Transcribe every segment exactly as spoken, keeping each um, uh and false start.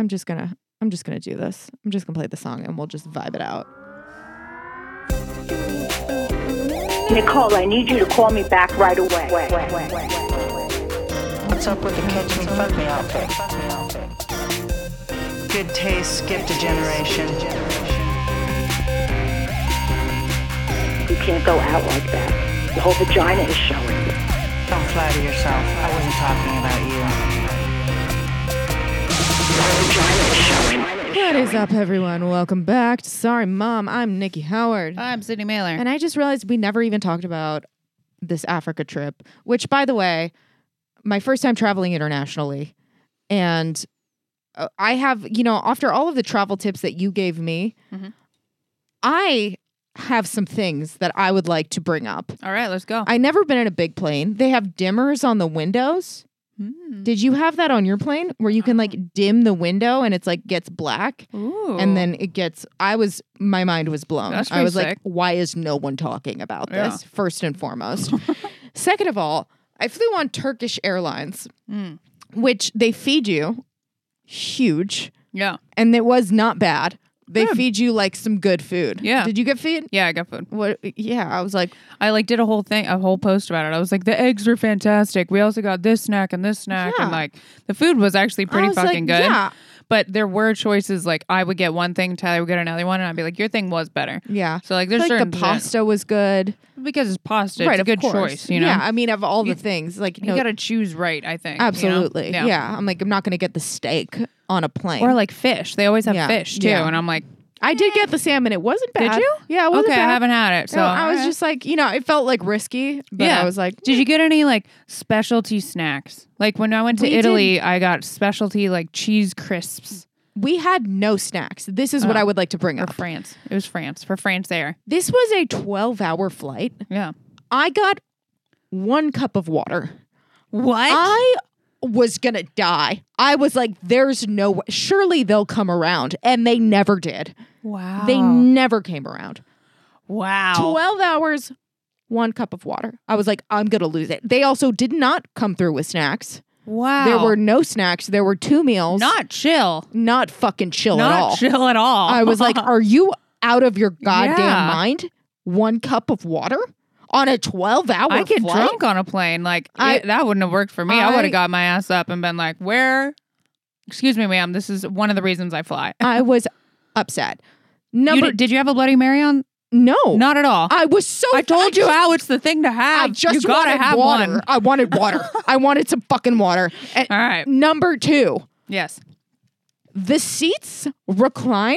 I'm just gonna I'm just gonna do this. I'm just gonna play the song and we'll just vibe it out. Nicole, I need you to call me back right away. What's up with the catch me, fuck me outfit? Good taste skipped a generation. You can't go out like that. Your whole vagina is showing. Don't flatter yourself. I wasn't talking about you. Your whole vagina is showing. What is up, everyone? Welcome back to Sorry Mom. I'm Nikki Howard. I'm Sydney Mailer. And I just realized we never even talked about this Africa trip, which, by the way, my first time traveling internationally. And uh, I have, you know, after all of the travel tips that you gave me, mm-hmm. I have some things that I would like to bring up. All right, let's go. I never been in a big plane. They have dimmers on the windows. Mm. Did you have that on your plane where you can like dim the window and it's like gets black? Ooh. And then it gets, I was, my mind was blown. That's I was pretty like, sick. why is no one talking about Yeah. this? First and foremost. Second of all, I flew on Turkish Airlines, Mm. which they feed you huge. Yeah. And it was not bad. They Good. feed you like some good food. Yeah. Did you get feed? Yeah, I got food. What? Yeah. I was like, I like did a whole thing, a whole post about it. I was like, the eggs are fantastic. We also got this snack and this snack. Yeah. And like the food was actually I pretty was fucking like, good. Yeah. But there were choices like I would get one thing, Tyler would get another one, and I'd be like, your thing was better. Yeah. So like there's like certain the pasta was good. because it's pasta, Right, it's a of good course. choice, you know? Yeah, I mean, of all You- the things, like, You no, gotta choose right, I think. you know? absolutely. Yeah. Yeah. I'm like, I'm not going to get the steak on a plane. Or like fish. They always have Yeah. fish too. Yeah. And I'm like, I did get the salmon. It wasn't bad. did you? Yeah, it wasn't okay, bad. I haven't had it. So No, I was alright. just like, you know, it felt like risky, but Yeah. I was like, Did you get any like specialty snacks? Like when I went to We Italy, I got specialty like cheese crisps we had no snacks. This is what Oh. I would like to bring for up. France. It was France for France Air. This was a twelve hour flight. Yeah. I got one cup of water. What? I was going to die. I was like, there's no way. Surely they'll come around. And they never did. wow. They never came around. wow. twelve hours, one cup of water. I was like, I'm going to lose it. They also did not come through with snacks. Wow. There were no snacks. There were two meals. not chill. Not fucking chill not at all. chill at all. I was like, are you out of your goddamn Yeah. mind? One cup of water on a twelve hour I get flight? drunk on a plane. Like I- it- that wouldn't have worked for me. I, would I- have got my ass up and been like, where? Excuse me, ma'am. This is one of the reasons I fly. I was upset. You Number did, did you have a Bloody Mary on? no. Not at all. I was so I told you just- how it's the thing to I have. just you gotta wanted have water. one. I wanted water. I wanted some fucking water. And All right. number two, Yes. the seats recline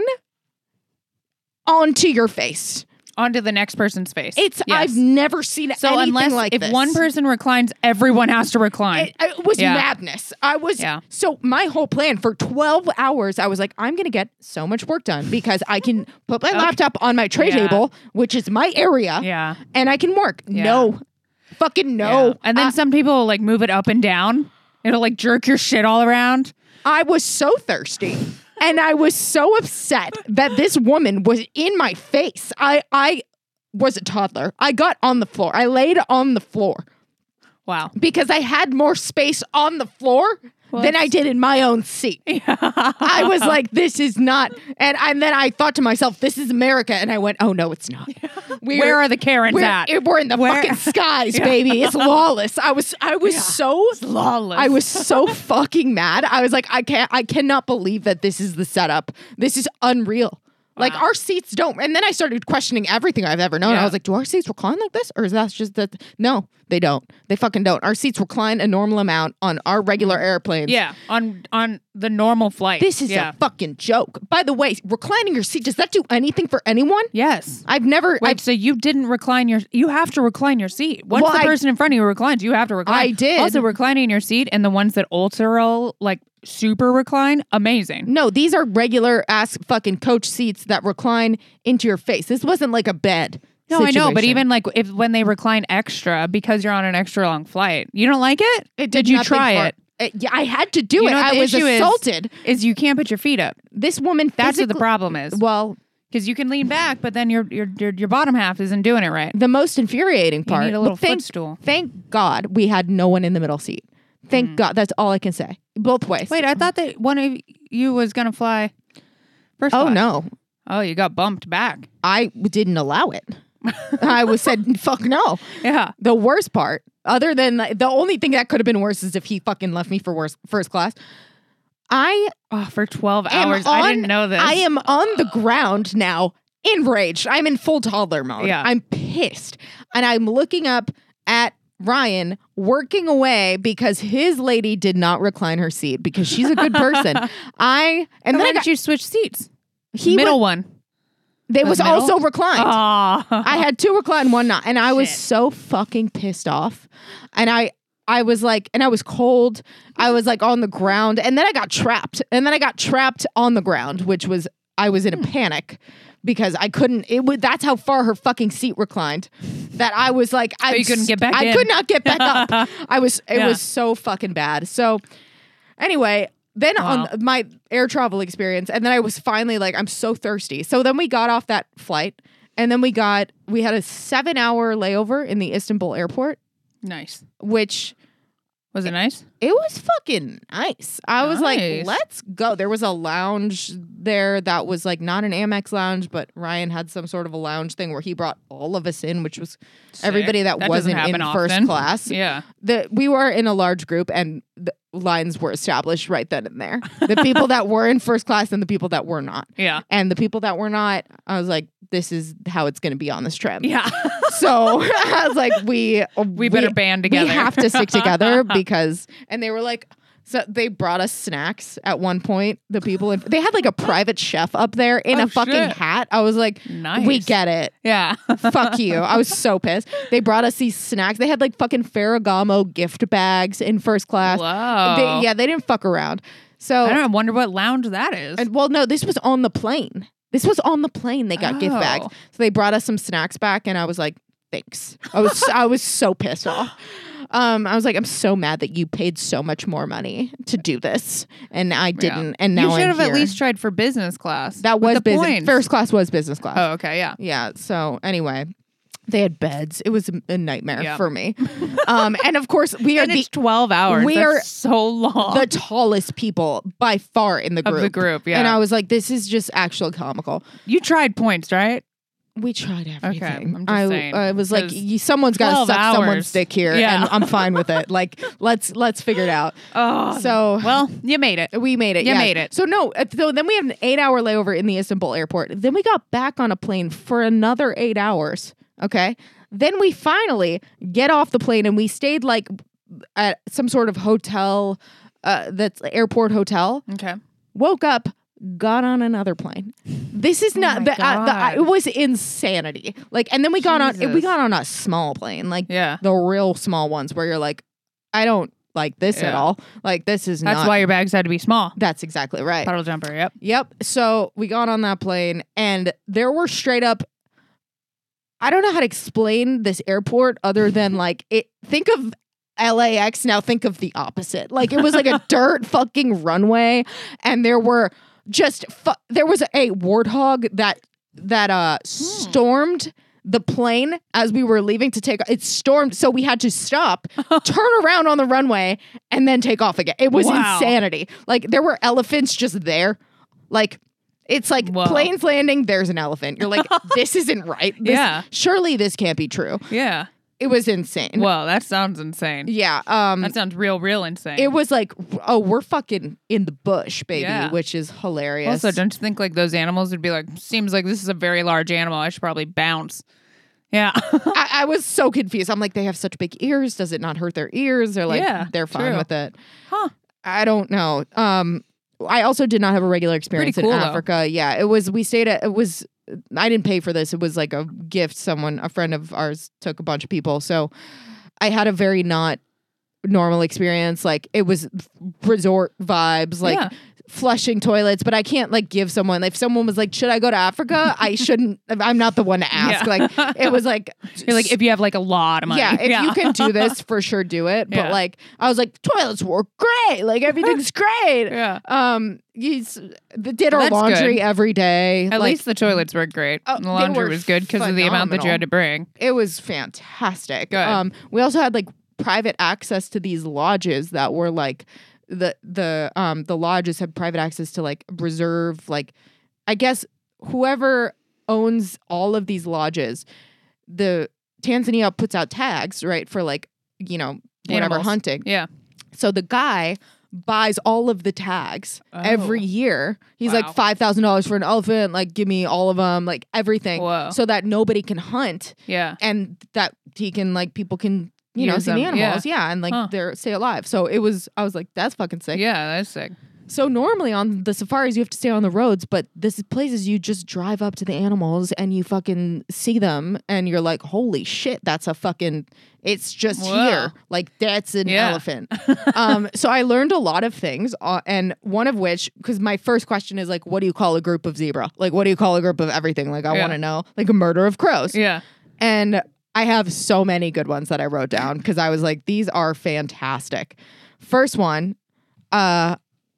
onto your face. Onto the next person's face. It's Yes. I've never seen so anything unless like if this. one person reclines, everyone has to recline. It, it was Yeah. madness. I was Yeah. so my whole plan for twelve hours. I was like, I'm gonna get so much work done because I can put my laptop on my tray Yeah. table, which is my area, yeah. and I can work. Yeah. No, fucking no. Yeah. And then I, some people will, like move it up and down. It'll like jerk your shit all around. I was so thirsty. And I was so upset that this woman was in my face. I I was a toddler. I got on the floor. I laid on the floor Wow. because I had more space on the floor than I did in my own seat. I was like, this is not. And, and then I thought to myself, this is America. And I went, oh, no, it's not. We're, Where are the Karens we're, at? We're in the Where- fucking skies, baby. It's lawless. I was I was so lawless. I was so fucking mad. I was like, I can't I cannot believe that this is the setup. This is unreal. Like Wow. our seats don't. And then I started questioning everything I've ever known. Yeah. I was like, do our seats recline like this? Or is that just that? No, they don't. They fucking don't. Our seats recline a normal amount on our regular airplanes. Yeah. On on the normal flight. This is yeah. a fucking joke. By the way, reclining your seat, does that do anything for anyone? Yes. I've never. Wait, I've, so you didn't recline your... You have to recline your seat. Once Well, the I- person in front of you reclines, you have to recline. I did. Also, reclining your seat and the ones that ultra, like, super recline, amazing. No, these are regular ass fucking coach seats that recline into your face. This wasn't like a bed. No, I know, but situation. even like if when they recline extra because you're on an extra long flight, you don't like it? It Did you nothing try for- it? Uh, yeah, I had to do You it. know what I the was issue is? assaulted. Is you can't put your feet up. This woman. That's what the physically- problem is. Well, Because you can lean back, but then your your your, your bottom half isn't doing it right. the most infuriating part. need a little thank, footstool. Thank God we had no one in the middle seat. Thank Mm. God. That's all I can say. Both ways. Wait, I thought that one of you was gonna fly first Oh class. no, Oh, you got bumped back. I didn't allow it. I was said, fuck no. Yeah. The worst part, other than the, the only thing that could have been worse is if he fucking left me for worst, first class. I Oh, for twelve am hours. on- I didn't know this. I am on the ground now, enraged. I'm in full toddler mode. Yeah. I'm pissed. And I'm looking up at Ryan working away because his lady did not recline her seat because she's a good person. I and And then I why got, did you switch seats? he Middle was, one. they the was middle? also reclined. Oh. I had two recline, one not, and I was Shit. so fucking pissed off. And I, I was like, and I was cold. I was like on the ground, and then I got trapped, and then I got trapped on the ground, which was I was in a panic because I couldn't. It would. That's how far her fucking seat reclined. That I was like, I Oh, you couldn't get back I in. could not get back up. I was. It Yeah. was so fucking bad. So, anyway. Then Wow. on my air travel experience, and then I was finally like, I'm so thirsty. So then we got off that flight, and then we got we had a seven hour layover in the Istanbul airport, Nice. which Was it nice? it was fucking nice. I was like, Nice. let's go. There was a lounge there that was like not an Amex lounge, but Ryan had some sort of a lounge thing where he brought all of us in, which was everybody that, That doesn't wasn't in happen first often. class. Yeah. The, we were in a large group, and the lines were established right then and there. The people that were in first class and the people that were not. Yeah. And the people that were not, I was like, this is how it's going to be on this trip. Yeah. So I was like, we We better band together. We have to stick together because, and they were like, so they brought us snacks at one point. The people, in, they had like a private chef up there in Oh, a fucking shit. hat. I was like, Nice. we get it. Yeah. Fuck you. I was so pissed. They brought us these snacks. They had like fucking Ferragamo gift bags in first class. Whoa. They, yeah, they didn't fuck around. So I don't know. I wonder what lounge that is. and well, no, this was on the plane. This was on the plane. They got gift bags. Oh. So they brought us some snacks back, and I was like, thanks. I was I was so pissed off. Um, I was like, I'm so mad that you paid so much more money to do this, and I didn't. Yeah. And now you should I'm have at here. least tried for business class. That with was the business. points. First class was business class. Oh, okay. Yeah. Yeah. So anyway, they had beds. It was a, a nightmare Yeah. for me. Um, and of course, we are And the it's twelve hours. we That's are so long. the tallest people by far in the Of group. the group, yeah. And I was like, this is just actually comical. You tried points, right? We tried everything. I'm just I, saying, I was like, 'cause y- someone's got to twelve suck someone's hours. dick here, Yeah. and I'm fine with it. Like, let's let's figure it out. Oh, So well, you made it. we made it. You yes. made it. So no. uh, So then we had an eight hour layover in the Istanbul airport. Then we got back on a plane for another eight hours. Okay. Then we finally get off the plane, and we stayed like at some sort of hotel, uh, that's airport hotel. Okay. Woke up, got on another plane. This is not my the, uh, the uh, God. it was insanity. Like, and then we got on we Jesus. got on a small plane, like Yeah. the real small ones where you're like, I don't like this at Yeah. all. Like, this is That's not. why your bags had to be small. That's exactly right. Puddle jumper. Yep. Yep. So we got on that plane, and there were straight up. I don't know how to explain this airport other than like it. Think of L A X now. Think of the opposite. Like, it was like a dirt fucking runway, and there were just fu- there was a warthog that that uh stormed the plane as we were leaving to take. It stormed, so we had to stop, turn around on the runway, and then take off again. It was Wow. insanity. Like, there were elephants just there, like. It's like Whoa. planes landing, there's an elephant. You're like, this isn't right. This- Yeah. Surely this can't be true. Yeah. It was insane. Well, that sounds insane. Yeah. Um That sounds real, real insane. it was like, oh, we're fucking in the bush, baby, Yeah. which is hilarious. Also, don't you think like those animals would be like, seems like this is a very large animal. I should probably bounce. Yeah. I, I was so confused. I'm like, they have such big ears. Does it not hurt their ears? They're like, Yeah, they're fine true. with it. Huh. I don't know. Um, I also did not have a regular experience Pretty cool, in though. Africa. Yeah, it was. We stayed at. It was. I didn't pay for this. It was like a gift. Someone, a friend of ours, took a bunch of people. So I had a very not normal experience. Like, it was resort vibes. Like. Yeah. Flushing toilets, but I can't like give someone, if someone was like, should I go to Africa? I shouldn't. I'm not the one to ask. Yeah. Like, it was like, You're like, if you have like a lot of money. yeah, if you can do this, for sure do it. But Yeah. like, I was like, toilets were great. Like, everything's great. Yeah. Um, you s- did our That's laundry good. every day. At Like, least the toilets were great. Oh, the they laundry were was good because of the amount that you phenomenal. had to bring. it was fantastic. Good. Um, we also had like private access to these lodges that were like the the um the lodges had private access to like reserve like I guess whoever owns all of these lodges, the Tanzania puts out tags, right, for like, you know, whatever Animals. hunting. Yeah. So the guy buys all of the tags Oh. every year. He's Wow. like five thousand dollars for an elephant, like give me all of them, like everything, Whoa. so that nobody can hunt Yeah. and that he can like people can you know Use see the them, yeah. animals, yeah, and like Huh. they're stay alive. So it was, I was like, that's fucking sick. Yeah, that's sick. So normally on the safaris you have to stay on the roads, but this places you just drive up to the animals and you fucking see them and you're like, holy shit, that's a fucking, it's just Whoa. here. Like that's an Yeah. elephant. um, so I learned a lot of things, uh, and one of which, because my first question is like, what do you call a group of zebra? Like, what do you call a group of everything? Like, I Yeah. want to know, like a murder of crows. Yeah. And I have so many good ones that I wrote down because I was like, these are fantastic. First one, uh,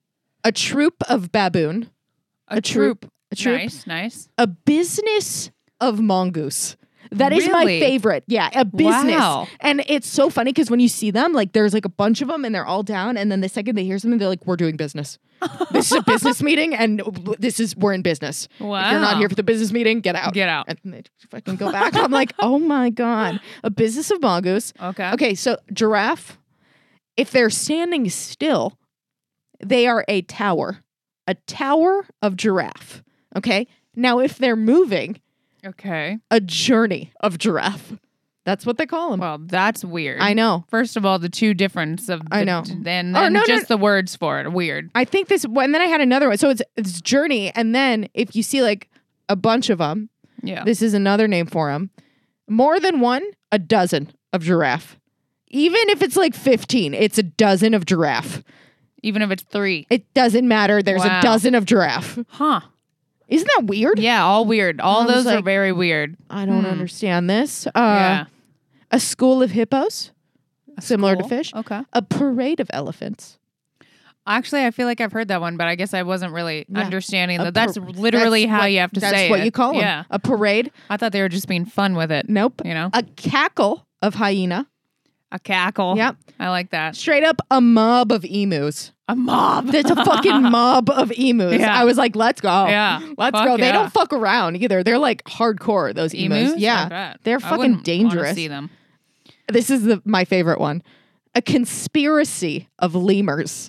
a troop of baboon. A, A troop- troop. a troop. Nice, nice. A business of mongoose. That is my Really? favorite. Yeah, a business. Wow. And it's so funny because when you see them, like there's like a bunch of them and they're all down. And then the second they hear something, they're like, we're doing business. This is a business meeting and this is, we're in business. If you're not Wow. here for the business meeting, get out. Get out. And they fucking go back. I'm like, oh my God. A business of mongoose. Okay. Okay, so giraffe, if they're standing still, they are a tower. A tower of giraffe. Okay? Now, if they're moving, Okay. a journey of giraffe. That's what they call them. Well, that's weird. I know. First of all, the two difference of the, I know. Then, Oh, then no, no, just no. the words for it. Weird. I think this, and then I had another one. So it's, it's journey. And then if you see like a bunch of them, Yeah. this is another name for them. More than one, a dozen of giraffe. Even if it's like fifteen, it's a dozen of giraffe. Even if it's three. It doesn't matter. There's Wow. a dozen of giraffe. Huh. Isn't that weird? Yeah, all weird. All I was those are like- very weird. I don't Hmm. understand this. Uh, yeah. A school of hippos, similar Cool. to fish. Okay. A parade of elephants. Actually, I feel like I've heard that one, but I guess I wasn't really Yeah. understanding A that. That's par- literally that's how what- you have to that's say what it. you call them. Yeah. A parade. I thought they were just being fun with it. Nope. You know? A cackle of hyena. A cackle. Yep. I like that. Straight up a mob of emus. A mob. That's a fucking mob of emus. Yeah. I was like, let's go. Yeah. Let's Fuck go. They yeah. don't fuck around either. They're like hardcore, those emus. Emus? I Yeah. bet. They're I fucking wouldn't wanna dangerous. see them. This is the my favorite one. A conspiracy of lemurs.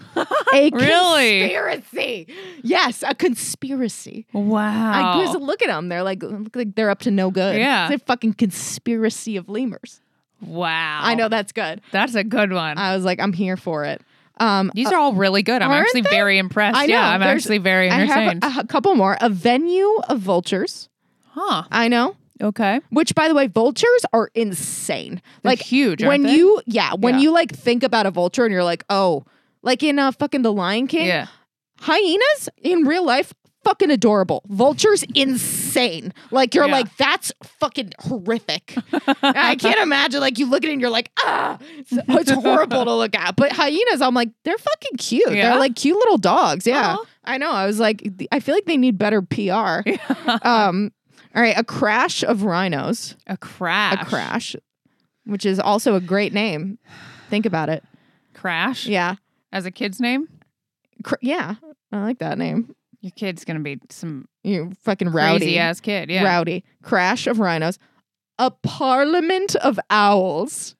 A Really? conspiracy. Yes, a conspiracy. I Wow. just look at them. They're like, look like they're up to no good. Yeah. It's a fucking conspiracy of lemurs. Wow. I know that's good. That's a good one. I was like, I'm here for it. Um, These are all really good. I'm aren't actually they? very impressed. I know. Yeah, I'm There's- actually very I entertained. have a, a couple more. A venue of vultures. huh. I know. Okay. Which, by the way, vultures are insane. They're like huge, When aren't they? you, yeah, when Yeah. you like think about a vulture and you're like, oh, like in uh, fucking The Lion King, Yeah. hyenas in real life, fucking adorable. Vultures, insane. Like you're Yeah. like, that's fucking horrific. I can't imagine. Like you look at it and you're like, ah, it's, it's horrible to look at. But hyenas, I'm like, they're fucking cute. Yeah? They're like cute little dogs. Yeah, Aw. I know. I was like, I feel like they need better P R. um, all right, a crash of rhinos. A crash. A crash, which is also a great name. Think about it. Crash? Yeah, As a kid's name? Cr- yeah, I like that name. Your kid's going to be some You fucking rowdy. crazy ass kid. Yeah. Rowdy. Crash of rhinos. A parliament of owls.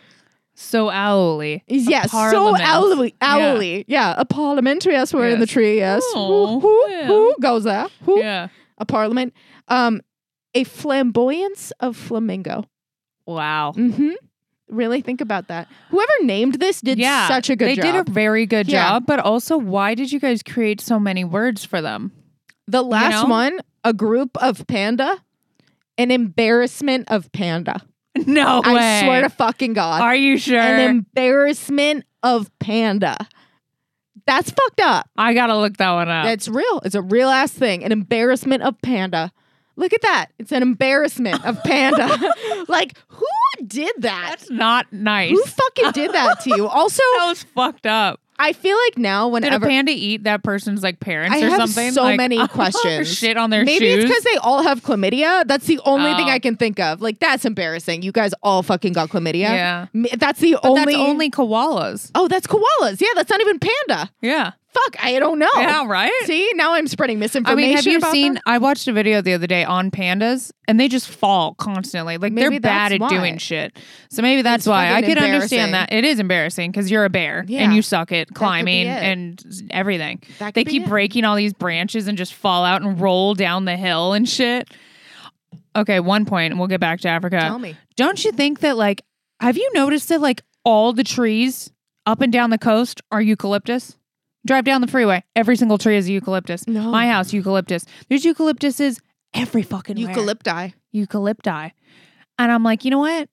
So owly. Yes, so parliament. owly. Owly. Yeah. a parliament. Yes, we're in the Yes. tree. Yes. Oh, who who, yeah. who goes there? Who? Yeah. A parliament. Um, a flamboyance of flamingo. Wow. Mm-hmm. Really think about that. Whoever named this did yeah. such a good they job. did a very good Yeah. job, but also why did you guys create so many words for them? The last know? one, a group of panda, an embarrassment of panda. No way. I swear to fucking God. Are you sure? An embarrassment of panda. That's fucked up. I got to look that one up. That's real. It's a real ass thing. An embarrassment of panda. Look at that. It's an embarrassment of panda. Like, who did that? That's not nice. Who fucking did that to you? Also, That was fucked up. I feel like now Did whenever a panda eat that person's like parents I or have something? so Like, many or questions. shit on their Maybe shoes. it's because they all have chlamydia. That's the only thing Oh. I can think of. Like, that's embarrassing. You guys all fucking got chlamydia. Yeah. M- That's the But only. that's only koalas. Oh, that's koalas. Yeah, that's not even panda. Yeah. Fuck, I don't know. Yeah, right? See, now I'm spreading I misinformation. mean, have you about seen? them. I watched a video the other day on pandas, and they just fall constantly. Like they're Maybe bad that's at why. doing shit. So maybe that's It's why I fucking could understand embarrassing. that. It is embarrassing because you're a bear Yeah. and you suck at be climbing it. and everything. That They could be keep it. breaking all these branches and just fall out and roll down the hill and shit. Okay, one point, and we'll get back to Africa. Tell me. Don't you think that like? Have you noticed that like all the trees up and down the coast are eucalyptus? Drive down the freeway. Every single tree is eucalyptus. No. My house, eucalyptus. There's eucalyptuses every fucking where. Eucalypti. Eucalypti. And I'm like, you know what?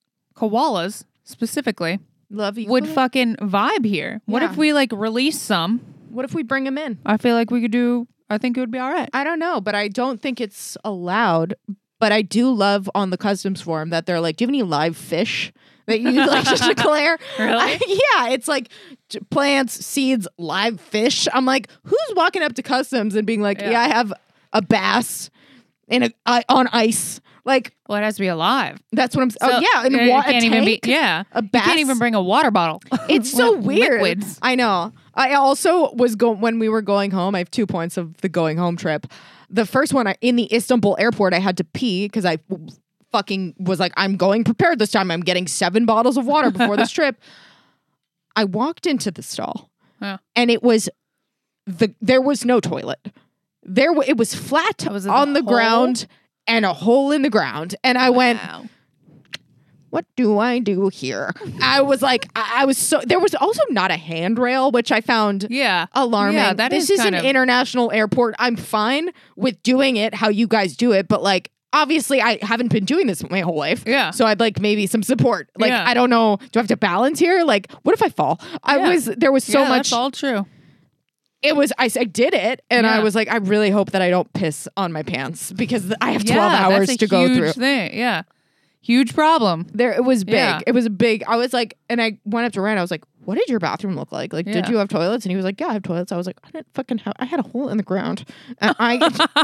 Koalas specifically Love you. would fucking vibe here. What Yeah. if we like release some? What if we bring them in? I feel like we could do, I think it would be all right. I don't know, but I don't think it's allowed. But I do love on the customs form that they're like, do you have any live fish that you like to declare? Really? I- yeah, it's like j- plants, seeds, live fish. I'm like, who's walking up to customs and being like, yeah, Yeah. I have a bass in a I on ice. Like Well, it has to be alive. that's what I'm. So oh yeah, and it wa- can't a even be. tank? Yeah, a you bass. can't even bring a water bottle. It's so With weird. Liquids. I know. I also was going when we were going home. I have two points of the going home trip. The first one, I, in the Istanbul airport, I had to pee because I fucking was like, I'm going prepared this time. I'm getting seven bottles of water before this trip. I walked into the stall, Yeah. and it was the there was no toilet. There, w- it was flat Was it on the the hole? ground and a hole in the ground, and I went. Wow. What do I do here? I was like, I, I was so. There was also not a handrail, which I found Yeah. alarming. Yeah, that this is is an kind of- international airport. I'm fine with doing it how you guys do it, but like obviously I haven't been doing this my whole life. Yeah. So I'd like maybe some support. Like Yeah. I don't know, do I have to balance here? Like what if I fall? I Yeah. was there was so Yeah, much That's all true. it was I, s- I did it and I Yeah. was like I really hope that I don't piss on my pants because I have Yeah, twelve hours that's a to go huge through. Thing. Yeah. Huge problem. There, it was big. Yeah. It was a big. I was like, and I went up to Ryan. I was like, "What did your bathroom look like? Like, did Yeah. you have toilets?" And he was like, "Yeah, I have toilets." I was like, "I didn't fucking have. I had a hole in the ground. And I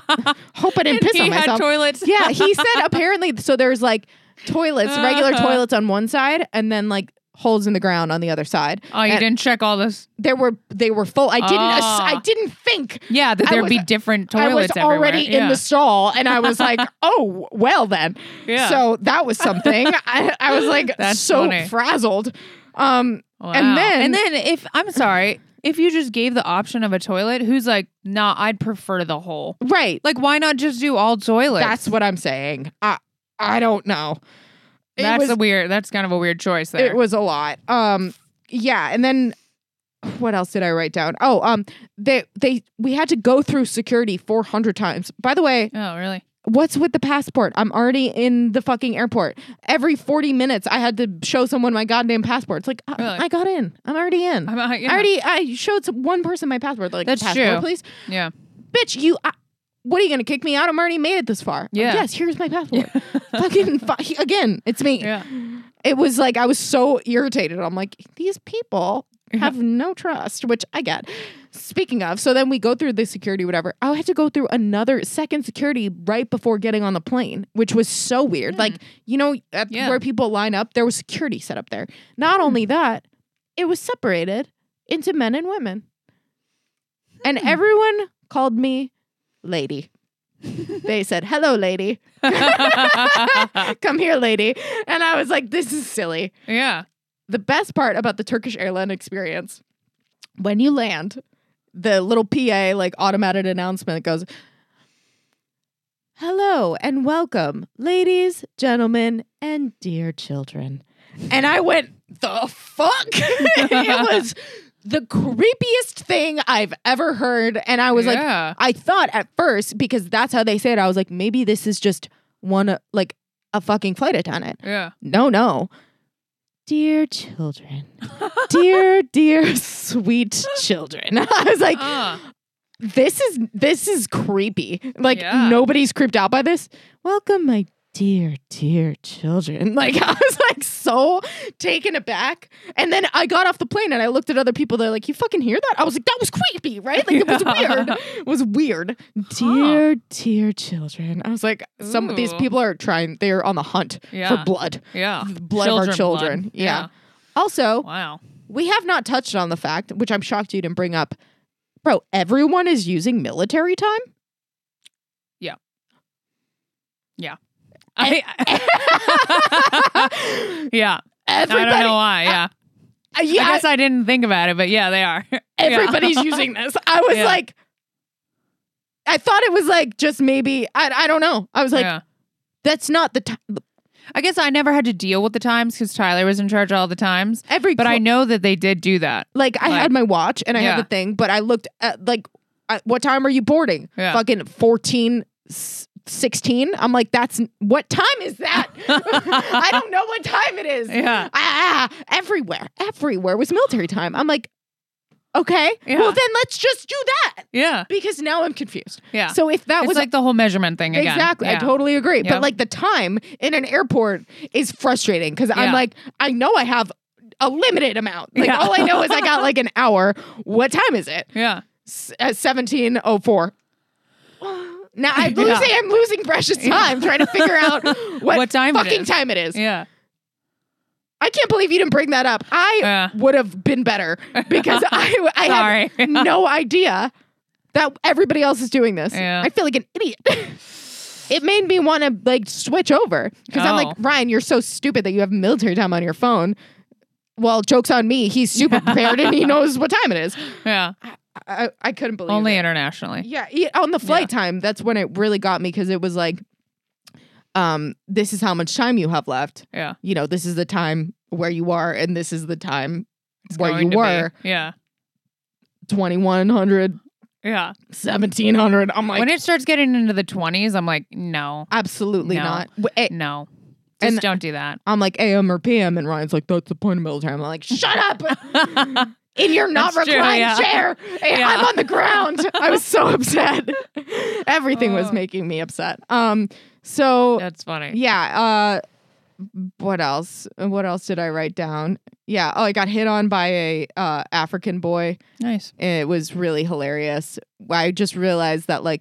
hope I didn't piss he on had myself." toilets. Yeah, he said apparently. So there's like toilets, regular Uh-huh. toilets on one side, and then like holes in the ground on the other side. Oh, you And didn't check all this. There were they were full. I didn't. ass- Ah. I didn't think. Yeah, that I there'd was- be different I was toilets already everywhere. in the stall, and I was like, "Oh, well then." Yeah. So that was something. I, I was like That's so funny. frazzled. Um, Wow. and then and then if I'm sorry, if you just gave the option of a toilet, who's like, nah, I'd prefer the hole. right, Like, why not just do all toilets? that's what I'm saying. I I don't know. It that's was, a weird. That's kind of a weird choice there. It was a lot. Um, yeah, and then what else did I write down? Oh, um, they they we had to go through security four hundred times. By the way, Oh, really? what's with the passport? I'm already in the fucking airport. Every forty minutes, I had to show someone my goddamn passport. It's like, I, Really? I got in. I'm already in. I'm, uh, yeah. I already, I showed some, one person my passport. They're like, That's passport, true. please. Yeah. Bitch, you, I, what are you going to kick me out? I'm already made it this far. Yeah. Yes, here's my passport. fucking, fu- again, it's me. Yeah. It was like, I was so irritated. I'm like, these people have no trust, which I get. Speaking of, so then we go through the security, whatever. I had to go through another second security right before getting on the plane, which was so weird. Like, you know, at Yeah. where people line up, there was security set up there. Not only that, it was separated into men and women. And everyone called me lady. They said, hello, lady. Come here, lady. And I was like, this is silly. Yeah. The best part about the Turkish airline experience, when you land, the little P A, like automated announcement goes, hello and welcome, ladies, gentlemen, and dear children. And I went, the fuck? It was the creepiest thing I've ever heard. And I was Yeah. like, I thought at first, because that's how they say it, I was like, maybe this is just one, uh, like a fucking flight attendant. Yeah. No, no. Dear children. dear, dear, sweet children. I was like, Uh, this is this is creepy. Like Yeah. nobody's creeped out by this. Welcome, my dear, dear children. Like, I was like so taken aback. And then I got off the plane and I looked at other people. They're like, you fucking hear that? I was like, that was creepy, right? Like, it was weird. It was weird. Dear, dear children. I was like, some of these Ooh. people are trying, they're on the hunt Yeah. for blood. Yeah. The blood of our Children children. blood. Yeah. Yeah. Also, Wow. we have not touched on the fact, which I'm shocked you didn't bring up. Bro, everyone is using military time? Yeah. I, yeah. Everybody, I don't know why. Yeah. Uh, yeah, I guess I didn't think about it, but yeah, they are. everybody's Yeah. using this. I was Yeah. like, I thought it was like just maybe, I, I don't know. I was like, Yeah. that's not the time. I guess I never had to deal with the times because Tyler was in charge all the times. Every But cl- I know that they did do that. like I like- had my watch and I Yeah. had the thing, but I looked at like, I, what time are you boarding? Yeah. Fucking fourteen, sixteen. I'm like, that's what time is that? I don't know what time it is. Yeah. Ah, everywhere, everywhere was military time. I'm like, okay, Yeah. well then let's just do that Yeah. because now I'm confused. Yeah. So if that It's was like the whole measurement thing again. exactly, I Yeah. totally agree. Yeah. But like the time in an airport is frustrating because I'm Yeah. like, I know I have a limited amount. Like Yeah. all I know is I got like an hour. What time is it? Yeah. S- uh, seventeen oh four. Now I'm Yeah. losing. I'm losing precious time trying to figure out what, What time it fucking is. time it is. Yeah. I can't believe you didn't bring that up. I Yeah. would have been better because I I Sorry. had no idea that everybody else is doing this. Yeah. I feel like an idiot. It made me want to like switch over because I'm like, Oh. Ryan, you're so stupid that you have military time on your phone. Well, joke's on me. He's super prepared and he knows what time it is. Yeah. I, I couldn't believe Only it. internationally. Yeah, yeah, on the flight Yeah. time, that's when it really got me because it was like, um, this is how much time you have left. Yeah. You know, this is the time where you are, and this is the time It's where going you to be. were. Yeah. twenty-one hundred, Yeah. seventeen hundred. I'm like, When it starts getting into the twenties, I'm like, no. absolutely No. not. W- eh, No. Just And- don't do that. I'm like A M or P M, and Ryan's like, that's the point of military. I'm like, shut up. In your not That's true, reclined yeah. chair. And Yeah. I'm on the ground. I was so upset. Everything was Oh. making me upset. Um, so That's funny. yeah, uh what else? What else did I write down? Yeah, oh, I got hit on by a uh African boy. Nice. It was really hilarious. I just realized that like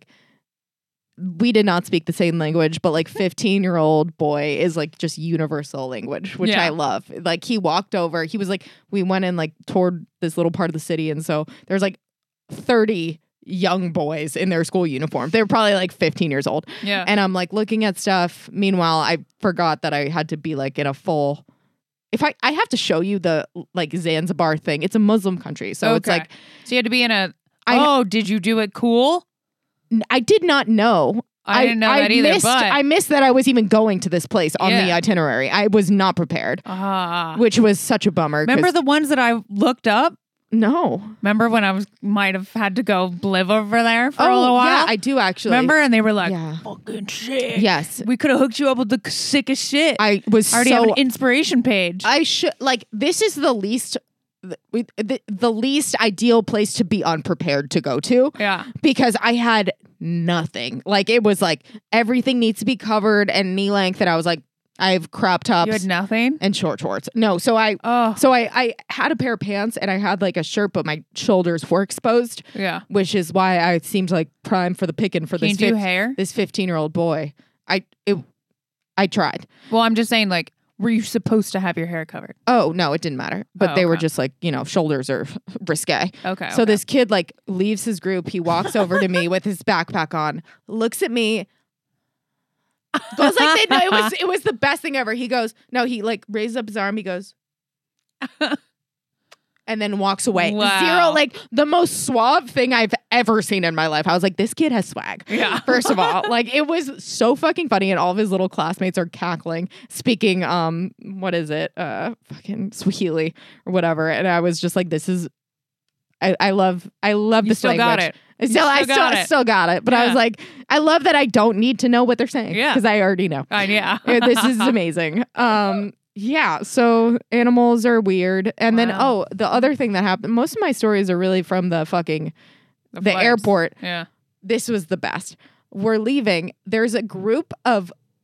we did not speak the same language, but like fifteen year old boy is like just universal language, which Yeah. I love. Like he walked over, he was like, we went in like toward this little part of the city. And so there's like thirty young boys in their school uniform. They were probably like fifteen years old. Yeah. And I'm like looking at stuff. Meanwhile, I forgot that I had to be like in a full. If I, I have to show you the like Zanzibar thing. It's a Muslim country. So it's Okay. like, So you had to be in a. I- oh, did you do it cool? n- I did not know. I didn't know that either, Missed, but- I missed that I was even going to this place on the Yeah. itinerary. I was not prepared, Ah. which was such a bummer. 'cause- Remember the ones that I looked up? no. Remember when I was might have had to go live over there for a Oh little while? yeah, I do actually. Remember? And they were like, Yeah. fucking shit. Yes, We could have hooked you up with the sickest shit. I I was already so. have an inspiration page. I should like. This is the least. The, the, the least ideal place to be unprepared to go to. yeah. Because I had nothing. Like it was like everything needs to be covered and knee length, and I was like, I have crop You tops had nothing? and short shorts. No, so I Oh, so I I had a pair of pants and I had like a shirt, but my shoulders were exposed, yeah. which is why I seemed like prime for the picking for Can you this do fif- hair? this fifteen year old boy. I it I tried. Well, I'm just saying, like, were you supposed to have your hair covered? Oh no, it didn't matter. But Oh, they were okay. just like, you know, shoulders are risque. Okay. So okay. this kid like leaves his group. He walks over to me with his backpack on, looks at me, goes like, no, it was it was the best thing ever. He goes, no, he like raises up his arm. He goes, and then walks away. Wow. Zero, like the most suave thing I've ever seen in my life. I was like, this kid has swag. Yeah. First of all, like it was so fucking funny, and all of his little classmates are cackling, speaking um, what is it, uh, fucking Swahili or whatever. And I was just like, this is, I, I love, I love You this still language. got it. I Still, You I still still, got I it. still got it. But I was Yeah. like, I love that I don't need to know what they're saying. Yeah. Because I already know. Uh, yeah. Yeah, this is amazing. Um, yeah. So animals are weird. And then, Wow. oh, the other thing that happened, most of my stories are really from the fucking, The the flights. airport. Yeah. This was the best. We're leaving. There's a group of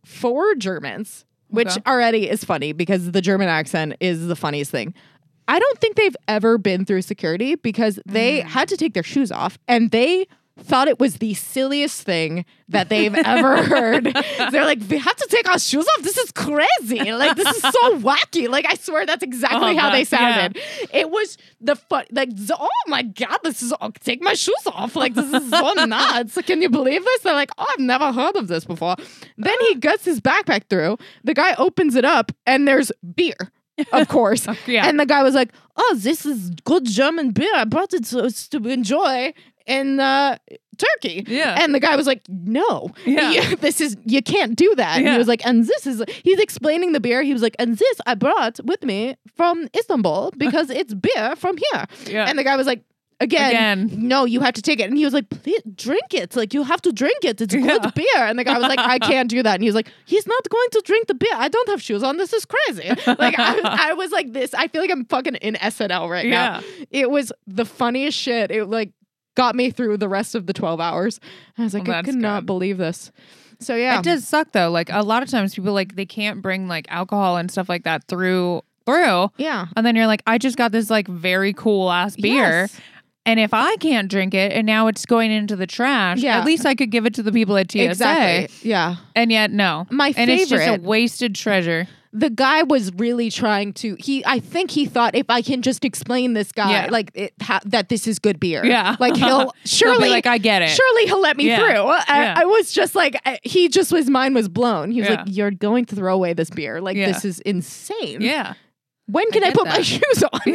four Germans, which Okay. already is funny because the German accent is the funniest thing. I don't think they've ever been through security because they Mm. had to take their shoes off and they thought it was the silliest thing that they've ever heard. They're like, we have to take our shoes off. This is crazy. Like, this is so wacky. Like, I swear that's exactly Oh, how they that- yeah. sounded. It was the fun, like, oh my God, this is, oh, take my shoes off. Like, this is so nuts. Can you believe this? They're like, oh, I've never heard of this before. Then he gets his backpack through. The guy opens it up and there's beer. Of course. Yeah. And the guy was like, oh, this is good German beer. I brought it to, to enjoy in uh, Turkey. Yeah. And the guy was like, no, Yeah. You- this is, you can't do that. And Yeah. he was like, and this is, he's explaining the beer. He was like, and this I brought with me from Istanbul because it's beer from here. Yeah. And the guy was like, Again, Again. no, you have to take it. And he was like, please drink it. Like, you have to drink it. It's Yeah. good beer. And the guy was like, I can't do that. And he was like, he's not going to drink the beer. I don't have shoes on. This is crazy. Like, I, was- I was like this. I feel like I'm fucking in S N L right Yeah. now. It was the funniest shit. It like got me through the rest of the twelve hours. I was like, Well, I that's could not good. believe this. So yeah. It does suck though. Like a lot of times people like they can't bring like alcohol and stuff like that through through. Yeah. And then you're like, I just got this like very cool ass beer. Yes. And if I can't drink it and now it's going into the trash, Yeah. at least I could give it to the people at T S A. Exactly. Yeah. And yet no. My and it's just a favorite- wasted treasure. The guy was really trying to. He, I think he thought if I can just explain this guy, Yeah. like it, ha, that this is good beer. Yeah. like he'll He'll surely be like, I get it. Surely he'll let me Yeah. through. I, Yeah. I was just like, I, he just his mind was blown. He was Yeah. like, "You're going to throw away this beer? Like Yeah. this is insane. Yeah. When can I, get put my that. shoes on?"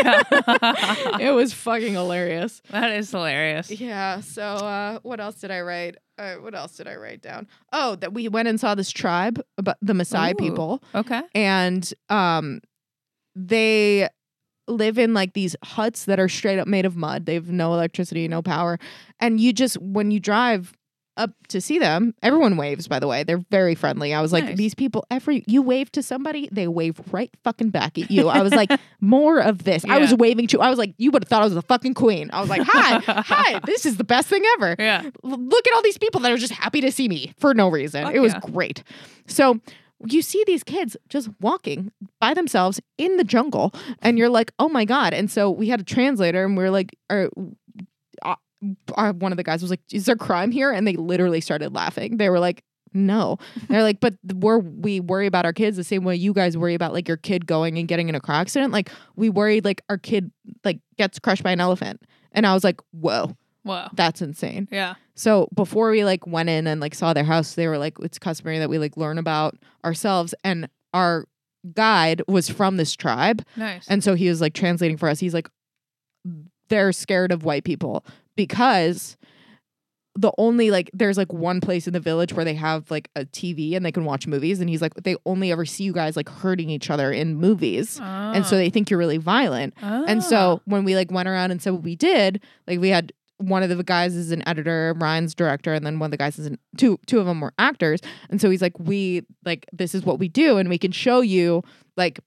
Yeah. It was fucking hilarious. That is hilarious. Yeah. So uh, what else did I write? Uh, what else did I write down? Oh, that we went and saw this tribe, about the Maasai Ooh. people. Okay. And um they live in like these huts that are straight up made of mud. They have no electricity, no power. And you just when you drive up to see them, everyone waves, by the way. They're very friendly. I was like, Nice. these people, every you wave to somebody, they wave right fucking back at you. I was like, more of this. I was Yeah. waving to I was like, you would have thought I was the fucking queen. I was like, hi, hi, this is the best thing ever. Yeah. L- Look at all these people that are just happy to see me for no reason. Fuck it was yeah. great. So you see these kids just walking by themselves in the jungle, and you're like, oh my God. And so we had a translator, and we are like, or, uh, uh, one of the guys was like, is there crime here? And they literally started laughing. They were like, no. They're like, but we're, we worry about our kids the same way you guys worry about like your kid going and getting in a car accident. Like we worried like our kid like gets crushed by an elephant. And I was like, whoa, Wow. that's insane. Yeah. So before we like went in and like saw their house, they were like, it's customary that we like learn about ourselves. And our guide was from this tribe. Nice. And so he was like translating for us. He's like, they're scared of white people because the only like there's like one place in the village where they have like a T V and they can watch movies. And he's like, they only ever see you guys like hurting each other in movies. And so they think you're really violent. And so when we like went around and said what we did, like we had one of the guys is an editor, Ryan's director, and then one of the guys is an, two two of them were actors. And so he's like, we like this is what we do, and we can show you like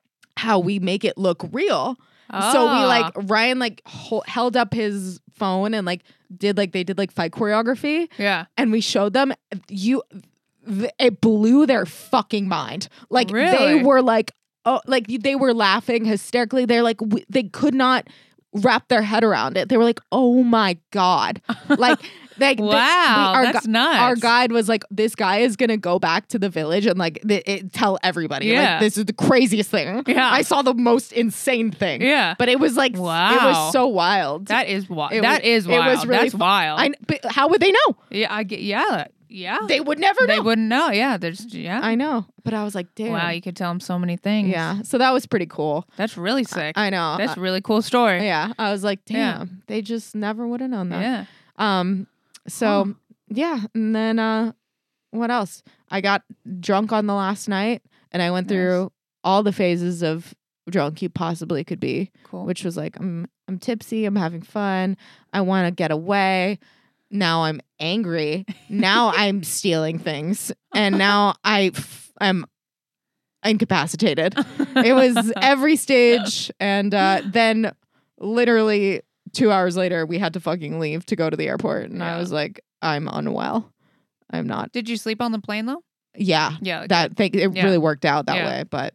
how we make it look real. So we like Ryan like ho- held up his phone and like did like they did like fight choreography, Yeah. and we showed them. You, th- it blew their fucking mind. Like they Really? were like, oh, like they were laughing hysterically. They're like w- they could not wrap their head around it. They were like, oh my God, like. Like, Wow, they- we- our that's gu- nuts. Our guide was like, this guy is gonna go back to the village and like th- it, tell everybody. Yeah. Like, this is the craziest thing. Yeah. I saw the most insane thing. Yeah. But it was like, it Wow. was so wild. That is wild. It That was- is it wild. was really That's fu- wild. I, but how would they know? yeah. I get. Yeah. Yeah. They would never They know. wouldn't know. Yeah. There's. Yeah. I know. But I was like, damn. Wow. You could tell them so many things. Yeah. So that was pretty cool. That's really sick. I know. That's Uh, a really cool story. yeah. I was like, damn. Yeah. They just never would have known that. Yeah. Um. So Huh. yeah, and then uh, what else? I got drunk on the last night, and I went Nice. through all the phases of drunk you possibly could be, Cool. which was like I'm I'm tipsy, I'm having fun, I want to get away. Now I'm angry. Now I'm stealing things, and now I f- I'm incapacitated. It was every stage, and uh, then literally two hours later, we had to fucking leave to go to the airport, and I Yeah. was like, I'm unwell. I'm not. Did you sleep on the plane though? Yeah, Yeah, like that thing it yeah. really worked out that Yeah. way. But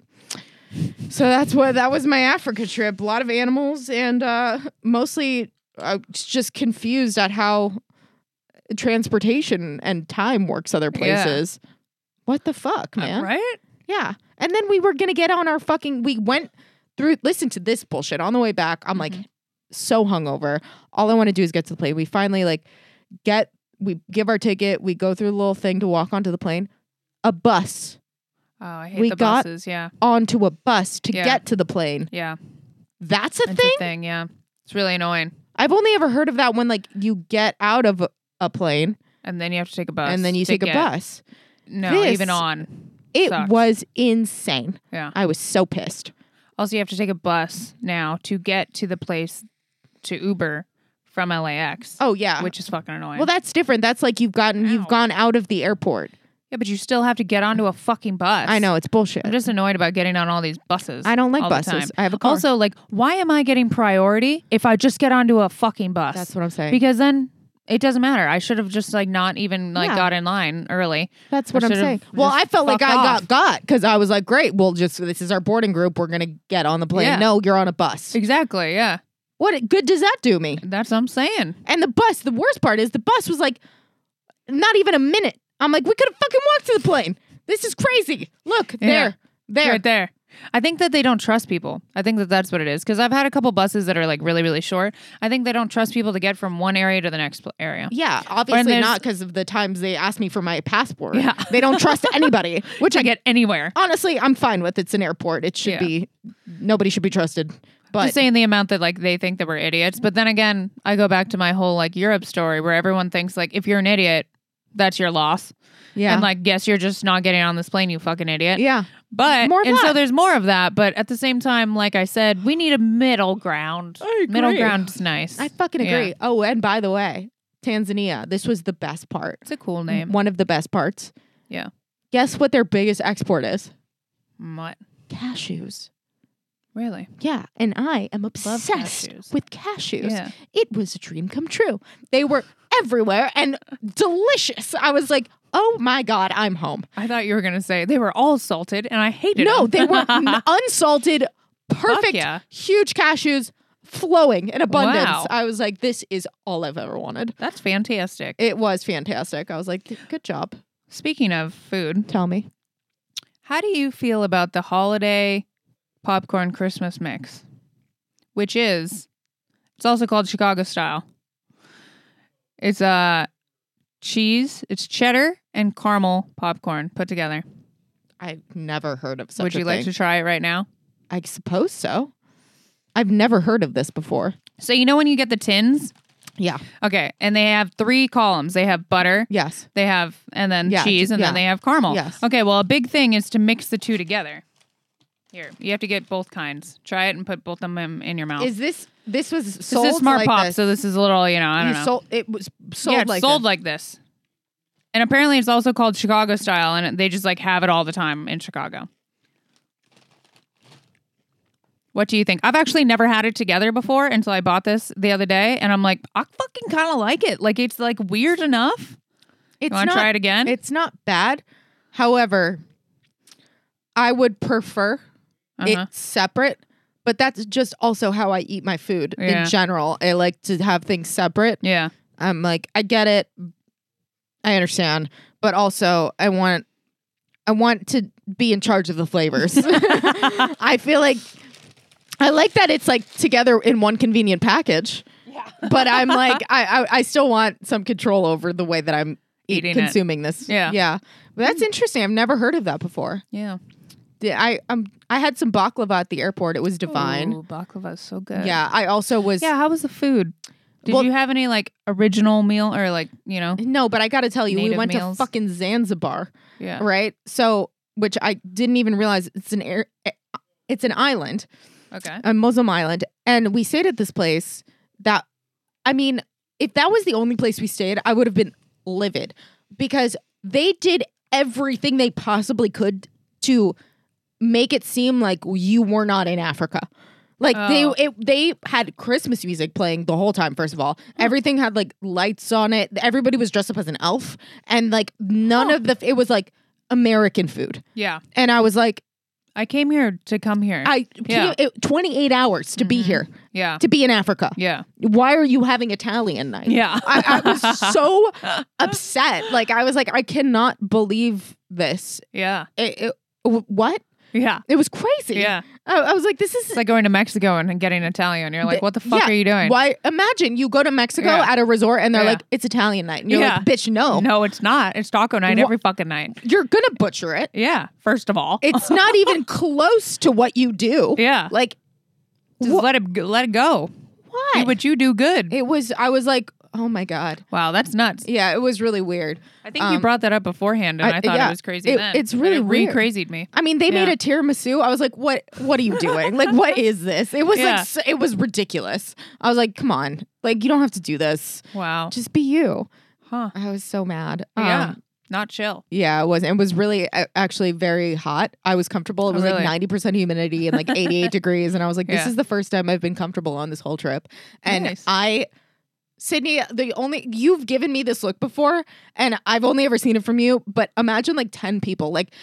so that's what that was my Africa trip. A lot of animals, and uh, mostly I was just confused at how transportation and time works other Yeah. places. What the fuck, Uh, man? right? Yeah. And then we were gonna get on our fucking. We went through. Listen to this bullshit on the way back. I'm like so hungover. All I want to do is get to the plane. We finally like get. We give our ticket. We go through the little thing to walk onto the plane. A bus. Oh, I hate We the got- buses. Yeah. Onto a bus to Yeah. get to the plane. Yeah. That's a It's thing. a thing. Yeah. It's really annoying. I've only ever heard of that when like you get out of a, a plane And then you have to take a bus. and then you to take a get- bus. No, This- even on. It Sucks. was insane. Yeah. I was so pissed. Also, you have to take a bus now to get to the place to Uber from L A X. Oh yeah. Which is fucking annoying. Well, that's different. That's like you've gotten Ow. you've gone out of the airport. yeah, but you still have to get onto a fucking bus. I know it's bullshit. I'm just annoyed about getting on all these buses. I don't like all the buses. time. I have a car. Also, like, why am I getting priority if I just get onto a fucking bus? That's what I'm saying. Because then it doesn't matter. I should have just like not even like Yeah. got in line early. That's what I I'm should've saying. Well, just I felt like fucked I off. got got because I was like, great. We'll just this is our boarding group. We're gonna get on the plane. Yeah. No, you're on a bus. Exactly. Yeah. What good does that do me? That's what I'm saying. And the bus. The worst part is the bus was like not even a minute. I'm like, we could have fucking walked to the plane. This is crazy. Look Yeah. there, there. Right there. I think that they don't trust people. I think that that's what it is. Because I've had a couple buses that are like really, really short. I think they don't trust people to get from one area to the next pl- area. Yeah, obviously there's- not because of the times they asked me for my passport. Yeah. They don't trust anybody, which To I get anywhere. honestly I'm fine with. It's an airport. It should Yeah. be nobody should be trusted. But Just saying the amount that like they think that we're idiots. But then again, I go back to my whole like Europe story where everyone thinks like if you're an idiot, that's your loss. yeah, And like, guess you're just not getting on this plane, you fucking idiot. yeah, But More of and so that. there's more of that. But at the same time, like I said, we need a middle ground. I Middle agree. ground's nice. I fucking Yeah. agree. Oh, and by the way, Tanzania. This was the best part. It's a cool name. One of the best parts. Yeah. Guess what their biggest export is? What? Cashews. Really? Yeah, and I am obsessed cashews. with cashews. Yeah. It was a dream come true. They were everywhere and delicious. I was like, oh my God, I'm home. I thought you were gonna say they were all salted, and I hated No, them. they were n- unsalted, perfect, yeah. huge cashews flowing in abundance. Wow. I was like, this is all I've ever wanted. That's fantastic. It was fantastic. I was like, good job. Speaking of food, Tell me. how do you feel about the holiday popcorn Christmas mix? Which is, it's also called Chicago style. It's uh cheese, it's cheddar and caramel popcorn put together. I've never heard of such Would a you thing. like to try it right now? I suppose so. I've never heard of this before. So you know when you get the tins? Yeah. Okay, and they have three columns. They have butter, Yes. they have, and then Yeah, cheese, and yeah. then they have caramel. Yes. Okay, well, a big thing is to mix the two together. Here, you have to get both kinds. Try it and put both of them in, in your mouth. Is this this was this sold is Smart like Pop, this? so this is a little, you know, I don't You know. sold it was sold yeah, it's like sold this. like this. And apparently it's also called Chicago style, and they just like have it all the time in Chicago. What do you think? I've actually never had it together before until I bought this the other day, and I'm like, I fucking kind of like it. Like it's like weird enough. It's You want to not try it again? It's not bad. However, I would prefer Uh-huh. it separate, but that's just also how I eat my food Yeah. in general. I like to have things separate. Yeah. I'm like, I get it. I understand, but also I want I want to be in charge of the flavors. I feel like I like that it's like together in one convenient package. Yeah. But I'm like I, I I still want some control over the way that I'm eat, Eating it. consuming this. Yeah. Yeah. But that's interesting. I've never heard of that before. Yeah. The- I um I had some baklava at the airport. It was divine. Ooh, baklava is so good. Yeah. I also was Yeah, how was the food? Did Well- you have any like original meal or like, you know? No, but I got to tell you, we Native went meals? to fucking Zanzibar. Yeah. Right? So, which I didn't even realize it's an air, it's an island, Okay. a Muslim island, and we stayed at this place that, I mean, if that was the only place we stayed, I would have been livid because they did everything they possibly could to make it seem like you were not in Africa. Like Oh. they it, they had Christmas music playing the whole time. First of all, everything had like lights on it. Everybody was dressed up as an elf, and like none Huh. of the it was like American food. Yeah. And I was like, I came here to come here. I Yeah. it, twenty-eight hours to be here, yeah. to be in Africa. Yeah. Why are you having Italian night? Yeah. I, I was so upset. Like, I was like, I cannot believe this. Yeah. It, it, w- what? Yeah. It was crazy. Yeah. I, I was like, this is It's like going to Mexico and getting Italian. You're like, what the fuck yeah, are you doing? Why? Imagine you go to Mexico Yeah. at a resort and they're Yeah. like, it's Italian night. And you're Yeah. like, bitch, no. No, it's not. It's taco night Wha- every fucking night. You're going to butcher it. Yeah. First of all. It's not even close to what you do. yeah. Like, Just wha- let it go- let it go. what? Do what you do good. It was, I was like, oh my God. Wow, that's nuts. Yeah, it was really weird. I think you Um, brought that up beforehand, and I, I- thought yeah, it was crazy it- then. it's but really it weird. re-crazied me. I mean, they made Yeah. a tiramisu. I was like, what, what are you doing? Like, what is this? It was Yeah. like, so- it was ridiculous. I was like, come on. Like, you don't have to do this. Wow. Just be you. Huh. I was so mad. yeah. Um, Not chill. Yeah, it was. It was really uh, actually very hot. I was comfortable. It Oh, was like really? ninety percent humidity and like eighty-eight degrees. And I was like, this Yeah. is the first time I've been comfortable on this whole trip. And Nice. I, Sydney, the only, you've given me this look before and I've only ever seen it from you. But imagine like ten people. Like,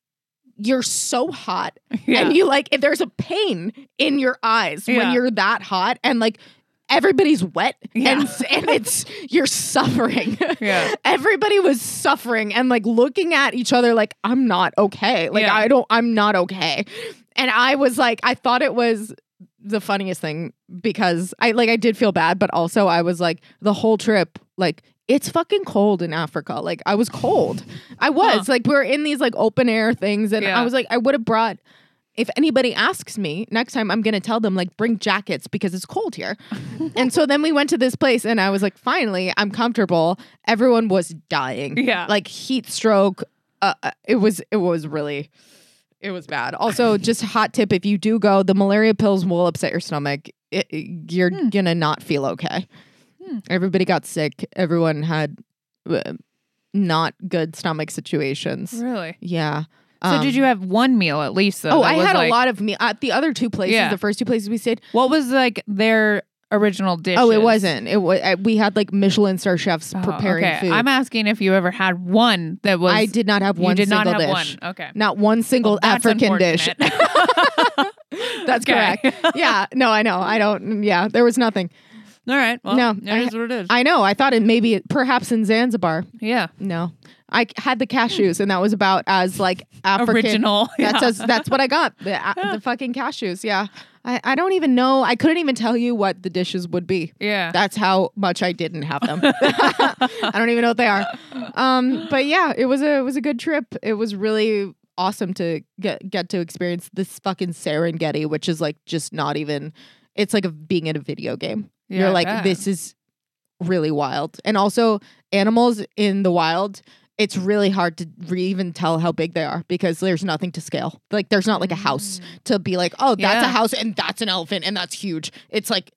you're so hot. Yeah. And you like, there's a pain in your eyes when Yeah. you're that hot. And like, everybody's wet Yeah. and, and it's, you're suffering. Yeah. Everybody was suffering and like looking at each other like, I'm not okay. Like, Yeah. I don't, I'm not okay. And I was like, I thought it was the funniest thing because I like, I did feel bad, but also I was like, the whole trip, like, it's fucking cold in Africa. Like, I was cold. I was Huh. like, we're in these like open air things. And Yeah. I was like, I would have brought, if anybody asks me next time, I'm going to tell them like, bring jackets because it's cold here. And so then we went to this place and I was like, finally, I'm comfortable. Everyone was dying. Yeah. Like heat stroke. Uh, uh, it was, it was really, it was bad. Also, just a hot tip. If you do go, the malaria pills will upset your stomach. It, it- you're Hmm. going to not feel okay. Hmm. Everybody got sick. Everyone had uh, not good stomach situations. Really? Yeah. So Um, did you have one meal at least? Though, Oh, that I was, had like- a lot of meat at the other two places. Yeah. The first two places we stayed. What was like their original dish? Oh, it wasn't. It was. We had like Michelin star chefs Oh, preparing okay. food. I'm asking if you ever had one that was. I did not have You one did not single have dish. one. Okay. Not one single Well, that's African dish. unfortunate. That's Okay. correct. Yeah. No, I know. I don't. Yeah. There was nothing. All right. Well, No, it I- is what it is. I know. I thought it maybe perhaps in Zanzibar. yeah. No, I had the cashews, and that was about as like African. Original. That's Yeah. as, that's what I got. The, a the fucking cashews. Yeah. I, I don't even know. I couldn't even tell you what the dishes would be. Yeah. That's how much I didn't have them. I don't even know what they are. Um, but yeah, it was a it was a good trip. It was really awesome to get get to experience this fucking Serengeti, which is like just not even. It's like a, being in a video game. Yeah, You're I like, bet. this is really wild, and also animals in the wild. It's really hard to re- even tell how big they are because there's nothing to scale. Like there's not like a house to be like, oh, that's a Yeah. house and that's an elephant and that's huge. It's like,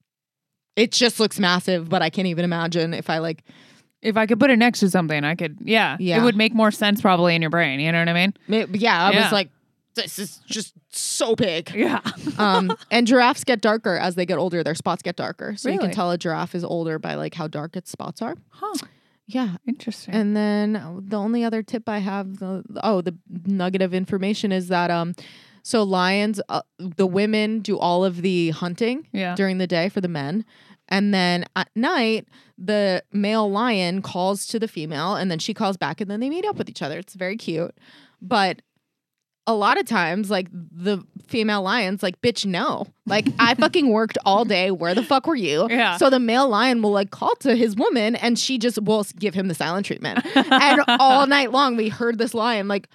it just looks massive, but I can't even imagine if I like, If I could put it next to something, I could. Yeah. Yeah. It would make more sense probably in your brain. You know what I mean? ma- yeah, I Yeah. was like, this is just so big. Yeah. um, and giraffes get darker as they get older. Their spots get darker. So you can Really? tell a giraffe is older by like how dark its spots are. Huh. Yeah. Interesting. And then uh, the only other tip I have, the, oh, the nugget of information is that um, so lions, uh, the women do all of the hunting Yeah. during the day for the men, and then at night the male lion calls to the female, and then she calls back, and then they meet up with each other. It's very cute, but a lot of times, like the female lion's like, bitch, no. Like, I fucking worked all day. Where the fuck were you? Yeah. So the male lion will like call to his woman and she just will s- give him the silent treatment. And all night long, we heard this lion like,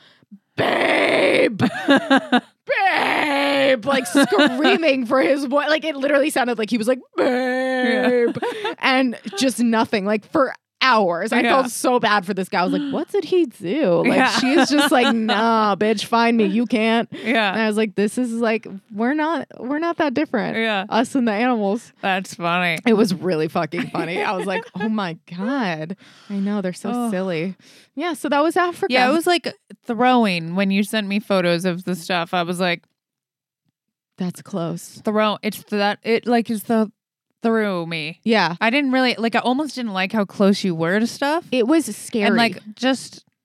babe, babe, like screaming for his voice. Like, it literally sounded like he was like, babe. And just nothing. Like, for hours. I Yeah. felt so bad for this guy. I was like, what did he do? Like, Yeah. she's just like, nah, bitch, find me. You can't. And Yeah. I was like, this is like, we're not, we're not that different. Yeah. Us and the animals. That's funny. It was really fucking funny. I was like, oh my God. I know, they're so Oh. silly. Yeah, so that was Africa. Yeah, it was like throwing when you sent me photos of the stuff. I was like, That's close. throw. It's that. It like is the through me. Yeah. I didn't really like. I almost didn't like how close you were to stuff, It was scary. and like just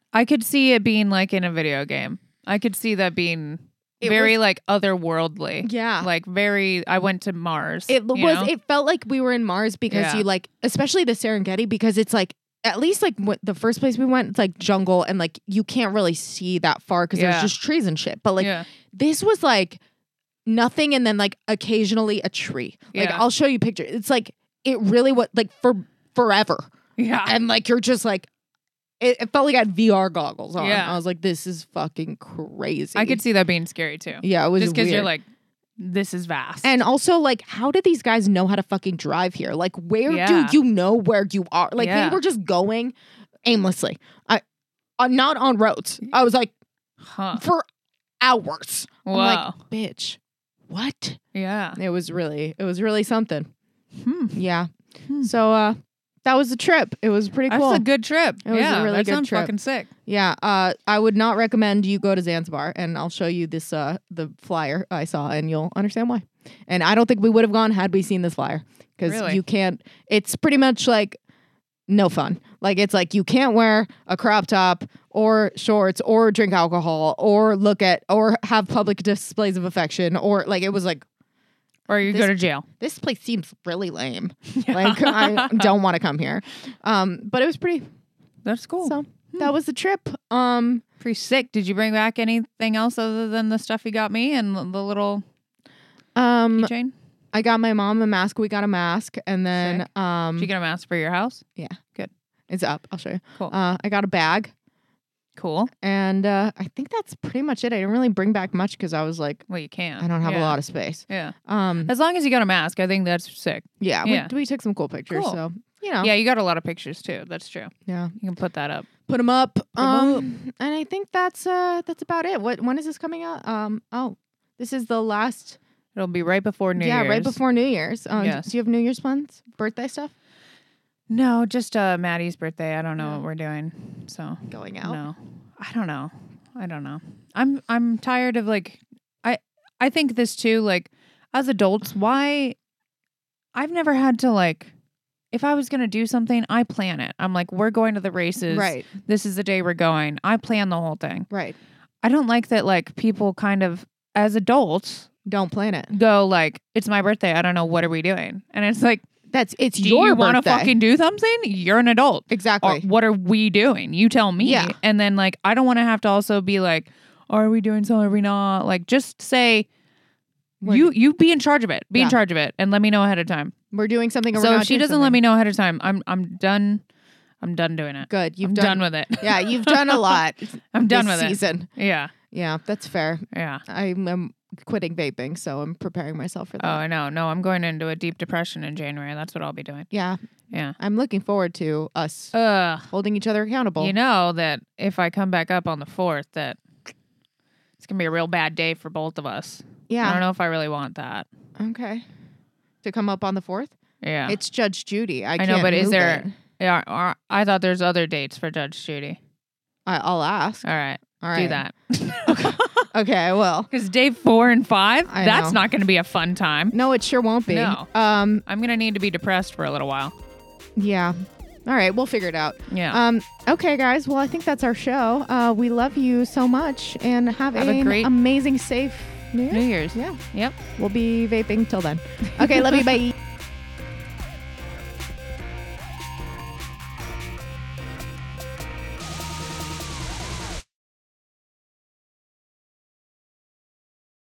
I could see it being like in a video game. I could see that being It very was- like otherworldly. Yeah. Like very, I went to Mars. It you was. know? It felt like we were in Mars because Yeah. you like, especially the Serengeti, because it's like at least like what the first place we went, it's like jungle and like you can't really see that far because Yeah. there's just trees and shit. But like yeah. this was like nothing, and then like occasionally a tree. Like Yeah. I'll show you pictures. It's like it really was like for forever, Yeah. and like you're just like. It, it felt like I had V R goggles on. Yeah. I was like, this is fucking crazy. I could see that being scary too. Yeah, it was Just because you're weird. like, this is vast. And also, like, how did these guys know how to fucking drive here? Like, where Yeah. do you know where you are? Like, Yeah. they were just going aimlessly. I, uh, not on roads. I was like, huh. for hours. I'm Wow. like, bitch, what? Yeah. It was really, it was really something. Hmm. Yeah. Hmm. So, uh, that was the trip. It was pretty cool. That's a good trip. It was a yeah, really that good sounds trip. fucking sick. Yeah, uh, I would not recommend you go to Zanzibar, and I'll show you this uh, the flyer I saw, and you'll understand why. And I don't think we would have gone had we seen this flyer because Really? you can't. It's pretty much like no fun. Like it's like you can't wear a crop top or shorts or drink alcohol or look at or have public displays of affection or like it was like Or you This- go to jail. this place seems really lame. Like I don't want to come here. Um, but it was pretty. That's cool. So that was the trip. Um. Pretty sick. Did you bring back anything else other than the stuff you got me and the the little Um, keychain? I got my mom a mask. We got a mask, and then Sick. um, Did you get a mask for your house? it's up. I'll show you. Cool. Uh, I got a bag, Cool. and uh, I think that's pretty much it. I didn't really bring back much because I was like, Well, you can. I don't have yeah. a lot of space. Yeah. Um, As long as you got a mask, I think that's sick. yeah, yeah. We, we took some cool pictures. Cool. So you know, Yeah, you got a lot of pictures too. That's true. yeah, You can put that up. put them up. 'em Um, and I think that's uh, that's about it. What when is this coming out? Um, oh, this is the last. It'll be right before New yeah, Year's. right before New Year's. Um, Yes. Do you have New Year's plans? Birthday stuff? No, just uh, Maddie's birthday. I don't know Yeah. what we're doing. So Going out? no, I don't know. I don't know. I'm I'm tired of like I I think this too. Like as adults, why I've never had to like. If I was gonna do something, I plan it. I'm like, we're going to the races. Right, This is the day we're going. I plan the whole thing. right. I don't like that. Like people kind of as adults Don't plan it. go like, it's my birthday. I don't know, what are we doing? And it's like, That's it's do your you want to birthday. fucking do something? You're an adult. Exactly. Or what are we doing? You tell me. Yeah. And then like, I don't want to have to also be like, are we doing something? Are we not? Like, just say, We're you you be in charge of it. Be Yeah. in charge of it, and let me know ahead of time. We're doing something. Or So we're if not she doing doesn't something. let me know ahead of time, I'm I'm done. I'm done doing it. Good. You've I'm done, done with it. Yeah, you've done a lot. I'm done this with season. it. Yeah. Yeah, that's fair. Yeah. I'm, I'm quitting vaping, so I'm preparing myself for that. Oh, I know. No, I'm going into a deep depression in January. That's what I'll be doing. Yeah, Yeah. I'm looking forward to us Ugh. holding each other accountable. You know that if I come back up on the fourth, that it's gonna be a real bad day for both of us. yeah. I don't know if I really want that. Okay. To come up on the fourth, Yeah. it's Judge Judy. I, I can't know, but is move there? it. Yeah. Or, I thought there's other dates for Judge Judy. I, I'll ask. All right. All right. Do that. Okay, I will. Because day four and five, I that's know. not going to be a fun time. No, it sure won't be. No. Um. I'm going to need to be depressed for a little while. Yeah. All right, we'll figure it out. Yeah. Um, okay, guys. Well, I think that's our show. Uh, we love you so much, and have, Have a an great- amazing, safe New Year. New Year's. Yeah, Yep. we'll be vaping till then. Okay, love you. Bye.